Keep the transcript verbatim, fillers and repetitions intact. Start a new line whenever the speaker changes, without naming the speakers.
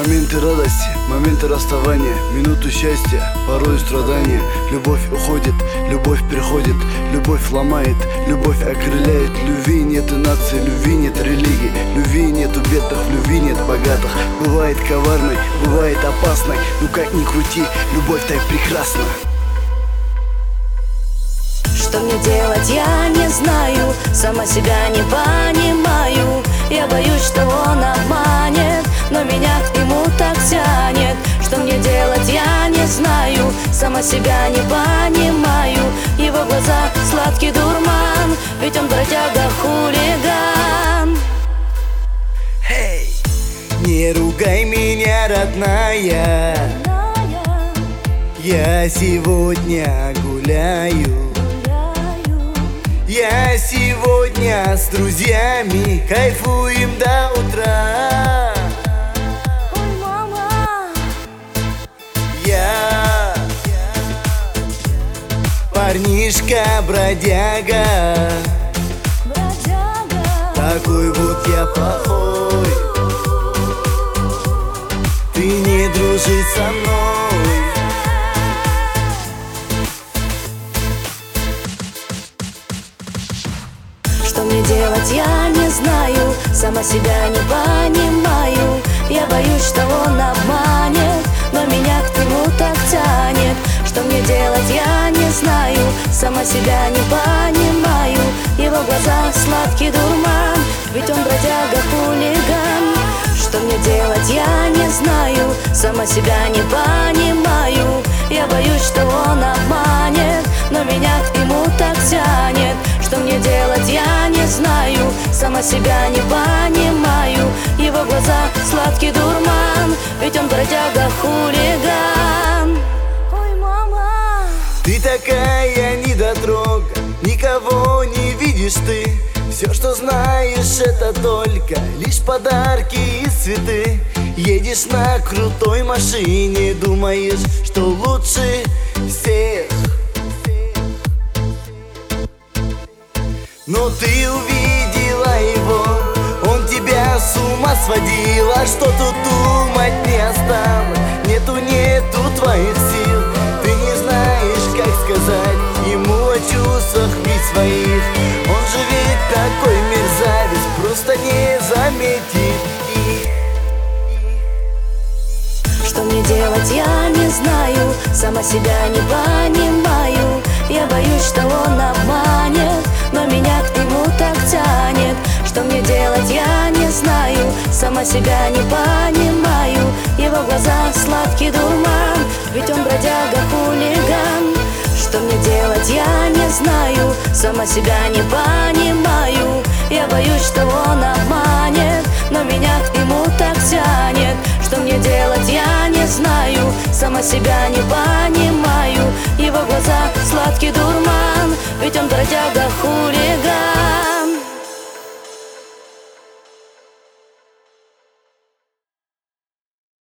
Моменты радости, моменты расставания, минуты счастья, порой страдания. Любовь уходит, любовь приходит, любовь ломает, любовь окрыляет. Любви нет и нации, любви нет религии, любви нету бедных, любви нет богатых. Бывает коварной, бывает опасной, ну как ни крути, любовь так прекрасна.
Что мне делать, я не знаю, сама себя не понимаю. Я боюсь, что он обманет, но меня к нему так тянет. Что мне делать, я не знаю, сама себя не понимаю. Его глаза сладкий дурман, ведь он бродяга, хулиган.
Hey! Не ругай меня, родная, я сегодня гуляю. Я сегодня с друзьями кайфуем до утра.
Ой, мама.
Я парнишка-бродяга,
Бродяга.
такой вот я плохой. Ты не дружишь со мной.
Что мне делать, я не знаю, сама себя не понимаю. Я боюсь, что он обманет, но меня к нему так тянет. Что мне делать, я не знаю, сама себя не понимаю. Его глаза сладкий дурман, ведь он бродяга, хулиган. Что мне делать, я не знаю, сама себя не понимаю. Я боюсь, что он обманет, но меня к нему так тянет. Что мне делать, я не знаю, сама себя не понимаю. Его глаза сладкий дурман, ведь он бродяга, хулиган. Ой, мама.
Ты такая недотрога, никого не видишь ты. Все, что знаешь, это только лишь подарки и цветы. Едешь на крутой машине, думаешь, что лучше всех. Но ты увидела его, он тебя с ума сводил. А что тут думать не осталось, нету, нету твоих сил. Ты не знаешь, как сказать ему о чувствах ведь своих. Он же ведь такой мерзавец, просто не заметит их.
Что мне делать, я не знаю, сама себя не понимаю. Я боюсь, что он обманет, но меня к нему так тянет. Что мне делать, я не знаю, сама себя не понимаю. Его глаза сладкий дурман, ведь он бродяга, хулиган. Что мне делать, я не знаю, сама себя не понимаю. Я боюсь, что он обманет, но меня к нему так тянет. Что мне делать, я не знаю, сама себя не понимаю. Его глаза сладкий дурман, ведь он бродяга, хулиган.